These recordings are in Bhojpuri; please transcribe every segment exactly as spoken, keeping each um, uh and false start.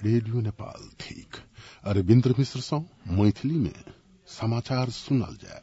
रेडियो नेपाल ठीक अरविंद्र मिश्र सौ मैथिली में समाचार सुनल जाए।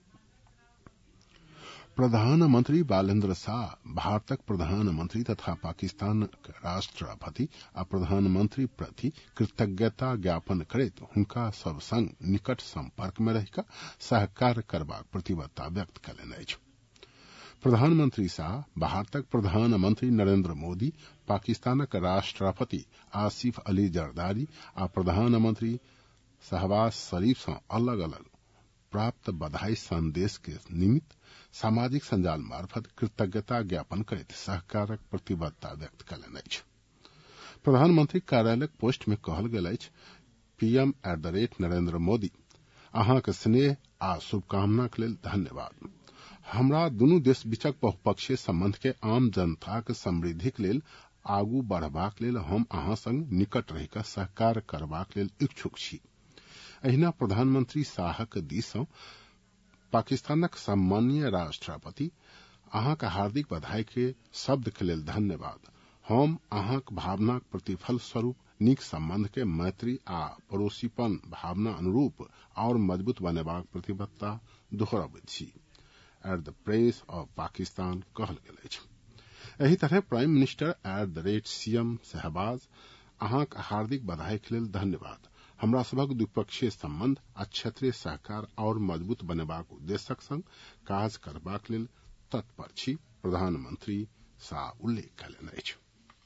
प्रधानमंत्री बालेन्द्र शाह भारतक प्रधानमंत्री तथा पाकिस्तान राष्ट्रपति आ प्रधानमंत्री प्रति कृतज्ञता ज्ञापन करैत हुनका सब संग निकट संपर्क में रहि सहकार करबाक प्रतिबद्धता व्यक्त कयलनि अछि। प्रधानमंत्री शाह भारतक प्रधानमंत्री नरेंद्र मोदी, पाकिस्तानक राष्ट्रपति आसिफ अली जरदारी आ प्रधानमंत्री शहबाज शरीफ सँ अलग अलग प्राप्त बधाई संदेश के निमित्त सामाजिक संजाल मार्फत कृतज्ञता ज्ञापन करैत सहकारक प्रतिबद्धता व्यक्त कयलनि अछि। प्रधानमंत्री कार्यालयक पोस्ट में कहल गेल अछि, PM at the rate Narendra Modi, अहाँक स्नेह आ शुभकामनाक लेल धन्यवाद। हमरा दुनू देश बीचक बहुपक्षीय संबंध के आम जनताक समृद्धिक लेल आगू बढ़बाक लेल हम अहाँ संग निकट रहि कऽ सहकार करबाक लेल इच्छुक छी। एहिना प्रधानमंत्री शाहक दिस सँ पाकिस्तानक सम्माननीय राष्ट्रपति, अहाँक हार्दिक बधाई के शब्द के लेल धन्यवाद। हम अहाँक भावनाक प्रतिफल स्वरूप नीक संबंध के मैत्री आ पड़ोसीपन भावना अनुरूप और मजबूत बनेबाक प्रतिबद्धता दोहराबैत छी। At the press of Pakistan कहल गेल अछि। एही तरह prime minister at the rate CM Shahbaz, अहाँक हार्दिक बधाई के लेल धन्यवाद। हमरा सभक द्विपक्षीय संबंध आ क्षेत्रीय सहकार और मजबूत बनेबाक उद्देश्यक संग काज करबाक लेल तत्पर छी, प्रधानमंत्री शाह उल्लेख कयलनि अछि।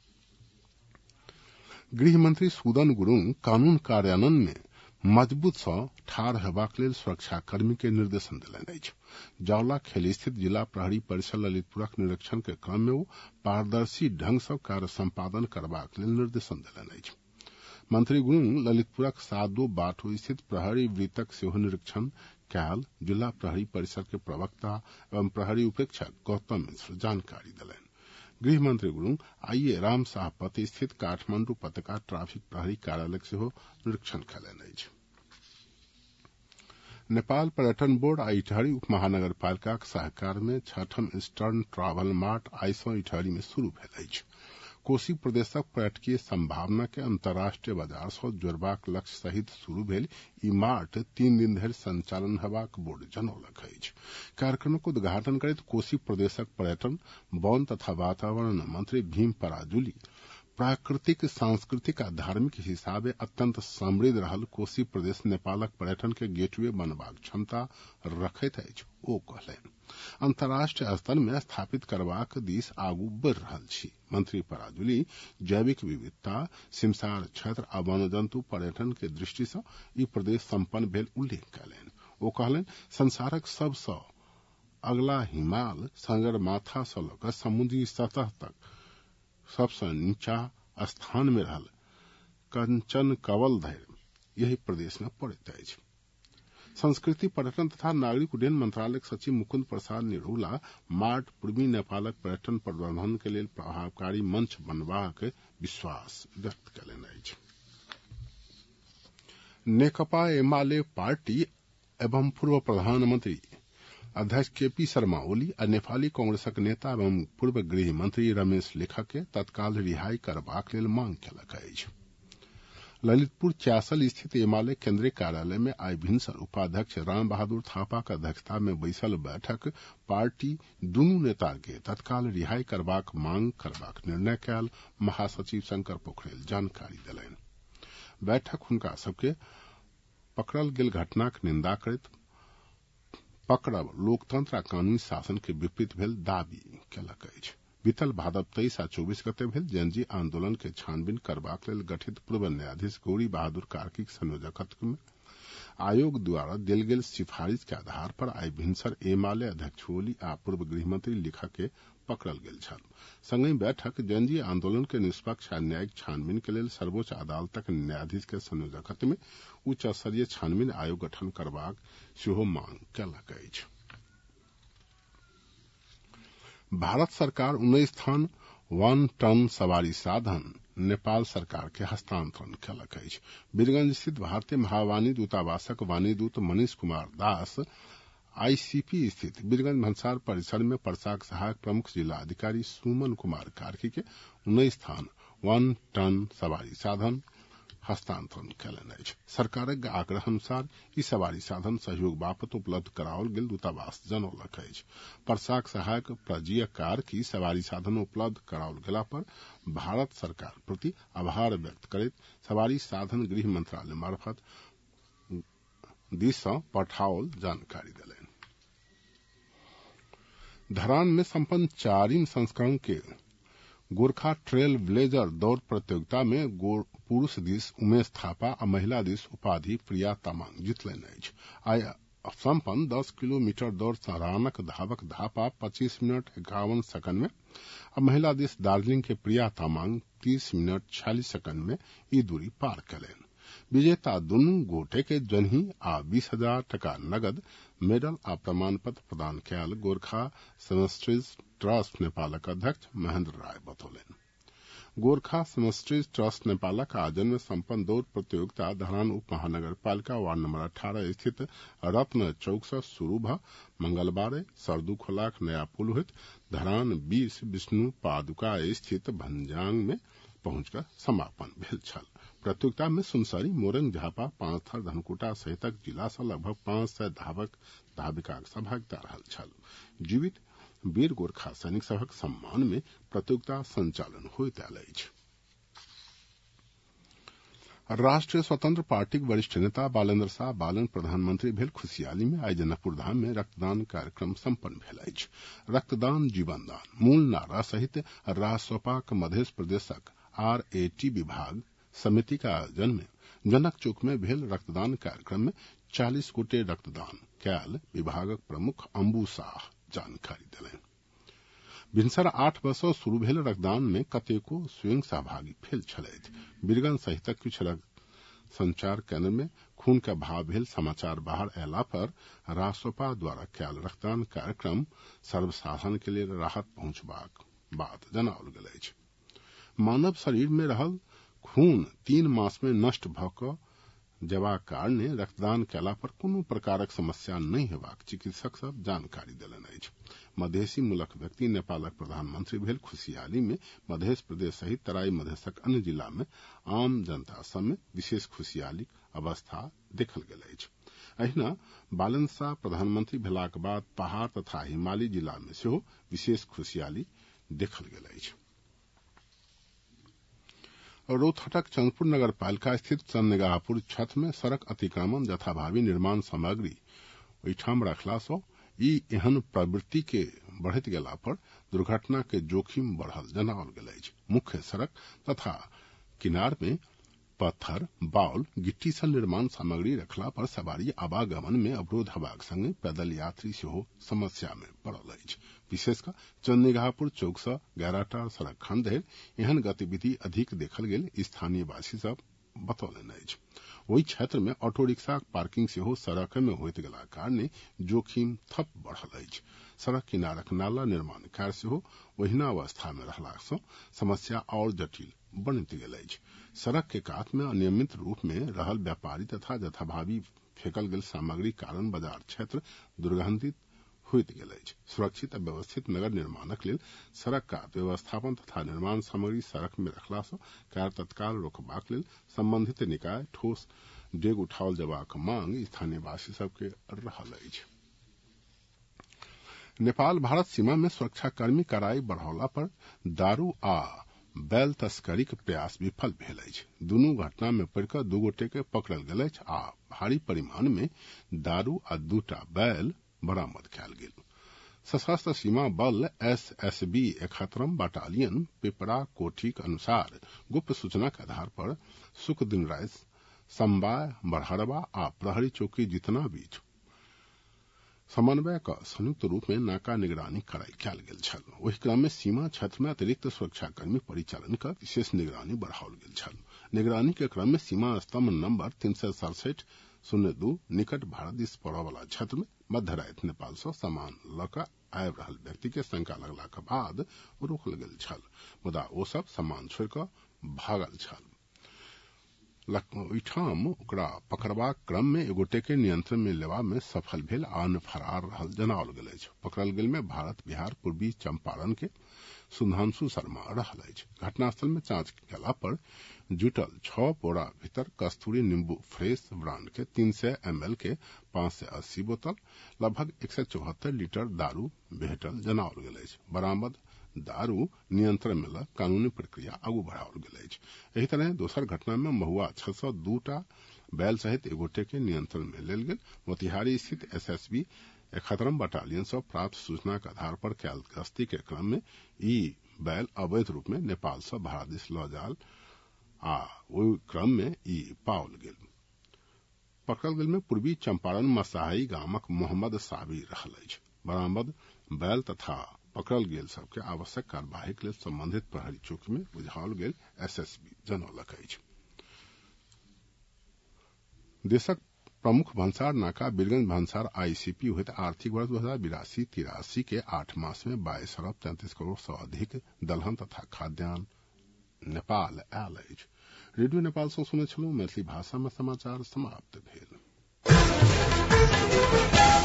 गृहमंत्री सुदन गुरुङ कानून कार्यान्वयन में मजबूत सँ ठाढ़ हेबाक लेल सुरक्षाकर्मी के निर्देशन देलनि अछि। जावला खेल स्थित जिला प्रहरी परिसर ललितपुरक निरीक्षण के क्रम में ओ पारदर्शी ढंग सँ कार्य संपादन करबाक लेल निर्देशन देलनि अछि। मंत्री गुरुङ ललितपुरक सादो बाठो स्थित प्रहरी वृत्तक सेहो निरीक्षण कयल जिला प्रहरी परिसर के प्रवक्ता एवं प्रहरी उपेक्षक गौतम मिश्र जानकारी देलनि। गृह मंत्री गुरुङ आइए रामशाहपति स्थित काठमांडू पताका ट्राफिक प्रहरी कार्यालय सेहो निरीक्षण कयलनि अछि। नेपाल पर्यटन बोर्ड आ इटहरी उप महानगरपालिकाक सहकार में छठम ईस्टर्न ट्रैवल मार्ट आइ सँ इटहरी में शुरू भेल अछि। कोशी प्रदेशक पर्यटकीय संभावना के अंतर्राष्ट्रीय बाजार सँ जोड़बाक लक्ष्य सहित शुरू भेल ई मार्ट तीन दिन धरि संचालन हेबाक बोर्ड जनौलक अछि। कार्यक्रमक उद्घाटन करैत कोशी प्रदेशक पर्यटन, वन तथा वातावरण मंत्री भीम पराजुली, प्राकृतिक, सांस्कृतिक आ धार्मिक हिसाबे अत्यंत समृद्ध रहल कोशी प्रदेश नेपालक पर्यटन के गेटवे बनबाक क्षमता रखैत अछि। ओ कहलनि, अंतर्राष्ट्रीय स्तर में स्थापित करबाक दिस आगू बढ़ि रहल छी। मंत्री पराजुली जैविक विविधता, सिमसार क्षेत्र आ वन्यजंतु पर्यटन के दृष्टि सँ ई प्रदेश संपन्न भेल उल्लेख कयलनि। ओ कहलनि, संसारक सब सँ अगला हिमाल सगरमाथा सँ लऽ कऽ समुद्री सतह तक सबसे नीचा स्थान में रहल कंचनकवल धरि यही प्रदेश में पड़ैत अछि। संस्कृति, पर्यटन तथा नागरिक उड्डयन मंत्रालयक सचिव मुकुंद प्रसाद निरहुला मार्ट पूर्वी नेपालक पर्यटन प्रबंधन के लेल प्रभावकारी मंच बनबाक विश्वास व्यक्त कयलनि अछि। नेकपा एमाले पार्टी एवं पूर्व प्रधानमंत्री अध्यक्ष केपी शर्मा ओली आ नेपाली कांग्रेसक नेता एवं पूर्व गृह मंत्री रमेश लेखक के तत्काल रिहाई करबाक लेल मांग कयलक अछि। ललितपुर चासल स्थित एमाले केंद्रीय कार्यालय में आई भिनसर उपाध्यक्ष राम बहादुर थापा के अध्यक्षता में बैसल बैठक पार्टी दुनू नेता के तत्काल रिहाई करबाक मांग करबाक निर्णय कयल महासचिव शंकर पोखरेल जानकारी देलनि। बैठक हुनका सबके पकड़ल गेल घटनाक निंदा करैत पकड़ब लोकतंत्र आ कानूनी शासन के विपरीत भेल दावी कयलक अछि। बीतल भादव तेईस आ चौबीस गते भेल जेएनजी आंदोलन के छानबीन करबाक लेल गठित पूर्व न्यायाधीश गौरी बहादुर कार्कीक संयोजकत्व में आयोग द्वारा देल गेल सिफारिश के आधार पर आई भिनसर एमाले अध्यक्ष ओली आ पूर्व गृहमंत्री लेखक के पकड़ल गेल छल। संगहि बैठक जेएनजी आंदोलन के निष्पक्ष आ न्यायिक छानबीन के लेल सर्वोच्च अदालतक न्यायाधीश के संयोजकत्व में उच्च स्तरीय छानबीन आयोग गठन करबाक सेहो मांग कयलक अछि। भारत सरकार उन्नीस थान वन टन सवारी साधन नेपाल सरकार के हस्तांतरण कयलक अछि। वीरगंज स्थित भारतीय महावाणी दूतावासक वाणी दूत मनीष कुमार दास आईसीपी स्थित वीरगंज भंसार परिसर में पर्साक सहायक प्रमुख जिला अधिकारी सुमन कुमार कार्की के उन्नीस थान वन टन सवारी साधन हस्तांतरण कयलनि अछि। सरकारक आग्रह अनुसार ई सवारी साधन सहयोग बापत उपलब्ध कराओल गेल दूतावास जनौलक अछि। प्रशाक सहायक प्रजीयकार की सवारी साधन उपलब्ध कराओल गेला पर भारत सरकार प्रति आभार व्यक्त करैत सवारी साधन गृह मंत्रालय मार्फत दिस सँ पठाओल जानकारी देलनि। धरान में संपन्न चारिम संस्करण के गोरखा ट्रेल ब्लेजर दौड़ प्रतियोगिता में पुरुष दिस उमेश थापा आ महिला दिस उपाधि प्रिया तामाङ जीतलनि अछि। आइ संपन्न दस किलोमीटर दौड़ धरानक धावक थापा पच्चीस मिनट इक्यावन सेकंड में आ महिला दिस दार्जिलिंग के प्रिया तामाङ तीस मिनट छियालीस सेकंड में ई दूरी पार कयलनि। विजेता दुनू गोटे के जन्ही आ बीस हजार टका नगद मेडल आ प्रमाण पत्र प्रदान कयल गोरखा सेमेस्ट्रीज ट्रस्ट नेपालक अध्यक्ष महेंद्र राय बतौलनि। गोरखा सेमेस्ट्रीज ट्रस्ट नेपालक आयोजन में संपन्न दौड़ प्रतियोगिता धरान उप महानगर पालिका वार्ड नंबर अठारह स्थित रत्न चौक से शुरू भ मंगलवार सरदू खोलाक नया पुल होइत धरान बीस विष्णु पादुका स्थित भंजांग में पहुंचकर समापन भेल छल। प्रतियोगिता में सुनसरी मोरंग झापा पांचथर धनकुटा सहितक जिला से लगभग पांच सय धावक धाविकाक सहभागिता रहल छल। जीवित वीर गोरखा सैनिक सभक सम्मान में प्रतियोगिता संचालन होइत आयल अछि। राष्ट्रीय स्वतंत्र पार्टी वरिष्ठ नेता बालेन्द्र शाह बालन प्रधानमंत्री भेल खुशियाली में आई जनकपुर धाम में रक्तदान कार्यक्रम संपन्न भेल अछि। रक्तदान जीवन दान मूल नारा सहित रासपाक मध्य प्रदेशक आर ए टी विभाग समिति का आयोजन में जनक चौक में भेल रक्तदान कार्यक्रम में चालीस गोटे रक्तदान कयल विभागक प्रमुख अम्बू शाह जानकारी देलनि। भिनसर आठ बजे शुरू भेल रक्तदान में कतेको स्वयं सहभागी भेल छलथि। बीरगंज सहित किछु संचार केंद्र में खून के भाव भेल समाचार बाहर अयला पर रासपा द्वारा कयल रक्तदान कार्यक्रम सर्वसाधारण के लिए राहत पहुंचबाक बात जनाओल गेल अछि। मानव शरीर में रहल खून तीन मास में नष्ट भ क जेबाक कारणे रक्तदान कयला पर कोनो प्रकारक समस्या नहीं हेबाक चिकित्सक सब जानकारी देलनि अछि। मधेसी मूलक व्यक्ति नेपालक प्रधानमंत्री भेल खुशियाली में मध्य प्रदेश सहित तराई मधेशक अन्य जिला में आम जनता सब में विशेष खुशियाली अवस्था देखल गेल अछि। अहिना बालेन्द्र शाह प्रधानमंत्री भेलाक बाद पहाड़ तथा हिमालयी जिला में सेहो विशेष खुशियाली देखल गेल अछि। रोहतक चंद्रपुर नगर पालिका स्थित चन्नगाहपुर छत में सड़क अतिक्रमण जथाभावी निर्माण सामग्री ओहिठाम रखला सँ ई एहन प्रवृत्ति के बढ़त गेला पर दुर्घटना के जोखिम बढ़ल जनाओल गेल अछि। मुख्य सड़क तथा किनार में पत्थर बाउल गिट्टी सँ निर्माण सामग्री रखला पर सवारी आवागमन में अवरोध हेबाक संगे पैदल यात्री सेहो समस्या में पड़ल अछि। विशेषकर चन्नीगाहपुर चौक से गैराटार सड़क खंड धरि एहन गतिविधि अधिक देखल गेल स्थानीय वासी सब बतौलनि अछि। ओहि क्षेत्र में ऑटो रिक्शाक पार्किंग सेहो सड़क में होइत गेला कारणे जोखिम थप बढ़ल अछि। सड़क किनारक नाला निर्माण कार्य सेहो ओहिना अवस्था में रहला सँ समस्या और जटिल बनैत गेल अछि। सड़क के कात में अनियमित रूप में रहल व्यापारी तथा जथाभावी फेकल गेल सामग्री कारण बाजार क्षेत्र दुर्गंधित होइत गेल अछि। सुरक्षित आ व्यवस्थित नगर निर्माणक लेल सड़क का व्यवस्थापन तथा निर्माण सामग्री सड़क में रखला सँ कार्य तत्काल रोकबाक लेल संबंधित निकाय ठोस डेग उठाओल जबाक मांग स्थानीय वासी सबके रहल अछि। नेपाल भारत सीमा में सुरक्षाकर्मी कड़ाई बढ़ौला पर दारू आ बैल तस्करी के प्रयास विफल भेल अछि। दुनू घटना में पड़ि कऽ दू गोटे के पकड़ल गेल अछि आ भारी परिमाण में दारू आ दूटा बैल बरामद कयल गेल। सशस्त्र सीमा बल एस एस बी इकहत्तरम बटालियन पिपरा कोठी के अनुसार गुप्त सूचना के आधार पर शुक्र दिन राति समवाय बड़हरवा आ प्रहरी चौकी जितना बीच समन्वय का संयुक्त रूप में नाका निगरानी कराई कयल गेल छल। ओहि क्रम में सीमा क्षेत्र में अतिरिक्त सुरक्षाकर्मी परिचालन का विशेष निगरानी बढ़ाओल गेल छल। निगरानी के क्रम में सीमा स्तंभ नंबर तीन सौ सड़सठ शून्य दू निकट भारत दिस पड़य वाला क्षेत्र में मध्य राति नेपाल से सामान ल कऽ आबि रहल व्यक्ति के शंका लगला के बाद रोकल गेल छल, मुदा ओ सब सामान छोड़ि कऽ भागल छल। ओहिठाम ओकरा पकड़बाक क्रम में एगोटे के नियंत्रण में लेवा में सफल भेल आ अन्य फरार रहल जनाओल गेल अछि। पकड़ल गेल में भारत बिहार पूर्वी चंपारण के सुधांशु शर्मा रहल अछि। घटनास्थल में जांच केला पर जुटल छह बोरा भीतर कस्तूरी नींबू फ्रेश ब्रांड के तीन सौ एम एल के पांच सौ अस्सी बोतल लगभग एक सौ चौहत्तर लीटर दारू भेटल जनाओल गेल अछि। बरामद दारू नियंत्रण में ल कानूनी प्रक्रिया आगू बढ़ाओल गेल अछि। एही तरह दोसर घटना में महुआ छह सौ दू टा बैल सहित एगोटे के नियंत्रण में लेल गेल। मोतिहारी स्थित एसएसबी इकहत्तरम बटालियन से प्राप्त सूचना के आधार पर कैल गश्ती के क्रम में ई बैल अवैध रूप में नेपाल से भारत दिस ल जाल आ ओहि क्रम में ई पाओल गेल। पकड़ल गेल में पूर्वी चंपारण मसाही गामक मोहम्मद साबिर रहल अछि। बरामद बैल तथा पकड़ल गेल सबके आवश्यक कार्यवाही के लिए संबंधित प्रहरी चौकी में बुझाओल गेल एसएसबी जनौलक अछि। देशक प्रमुख भंसार नाका बीरगंज भंसार आईसीपी होते आर्थिक वर्ष दो हजार बिरासी तिरासी के आठ मास में बाईस अरब तैंतीस करोड़ से अधिक दलहन तथा खाद्यान्न नेपाल आयल अछि। रेडियो नेपाल से सुने छलहुँ मैथिली भाषा में समाचार समाप्त भेल।